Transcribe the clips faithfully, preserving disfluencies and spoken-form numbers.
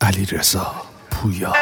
علیرضا پویا.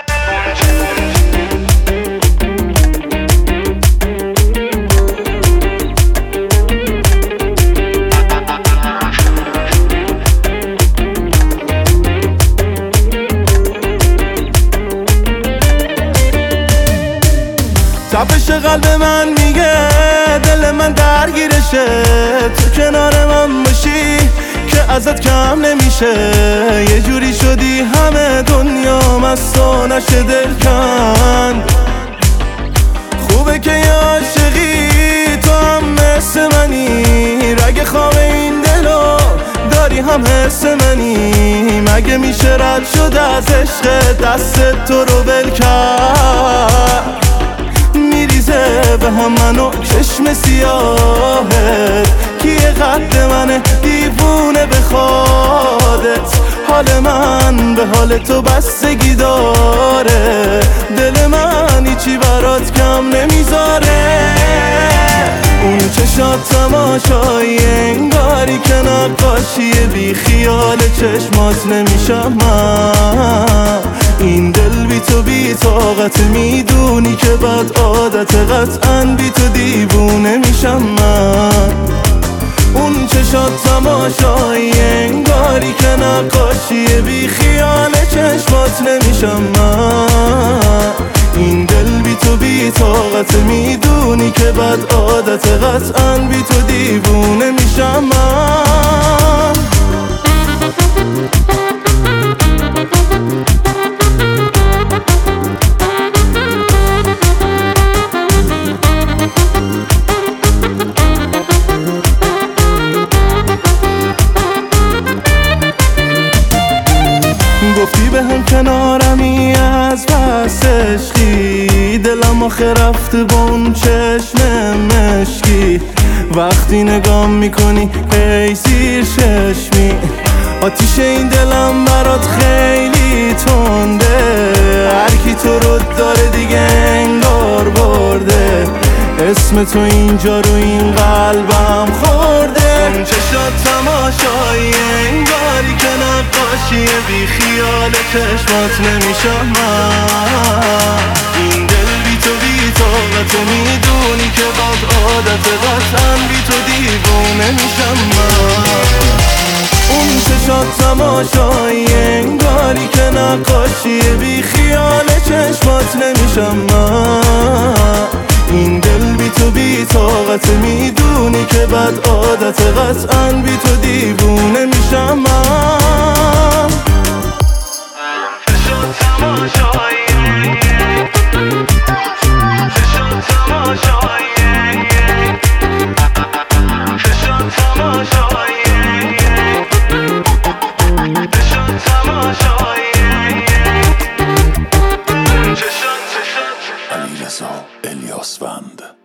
تپش قلب من میگه دل من درگیرشه، تو کنار من باشی که ازت کم نمیشه. یه جوری شدی همه دنیا مستو نشه دل کند. خوبه که یه عاشقی تو هم مثل منی، رگ خواب این دلو داری هم حس منی. مگه میشه رد شد از عشق دست تو رو ول کرد؟ میریزه به هم منو چشم سیاهت، کیه قد منه دیوونه بخوادت. حال من به حال تو بستگی داره، دل من هیچی برات کم نمیذاره. اون چشات تماشایی انگاری که نقاشیه، بی خیال چشمات نمیشم من. این دل بی تو بی طاقت، میدونی که بد عادت، قطعاً بی تو دیوونه میشم من. اون چشات تماشایی انگاری که نقاشیه، بی خیال چشمات نمیشم من. این دل بی تو بی طاقت، میدونی که بد عادت، قطعاً بی تو دیوونه میشم من. گفتی به هم کنارمی از بس عشقی، دلم آخه رفته با اون چشم مشکی. وقتی نگام میکنی هی زیر چشمی، آتیش این دلم برات خیلی تنده. هرکی تو رو داره دیگه انگار برده، اسم تو اینجا رو این قلبم خورده. اون چشات تماشایی انگاری که نقاشیه، بی خیال چشمات نمیشم من. این دل بی تو بی طاقت، میدونی که بد عادت، قطعاً بی تو دیوونه میشم من. اون چشات تماشایی انگاری که نقاشیه، بی خیال چشمات نمیشم من. این دل بی تو بی طاقت، میدونی که بد عادت، قطعاً بی تو دیوونه میشم من. چشات تماشایی چشات تماشایی چشات تماشایی چشات تماشایی علیرضا الیاسفند.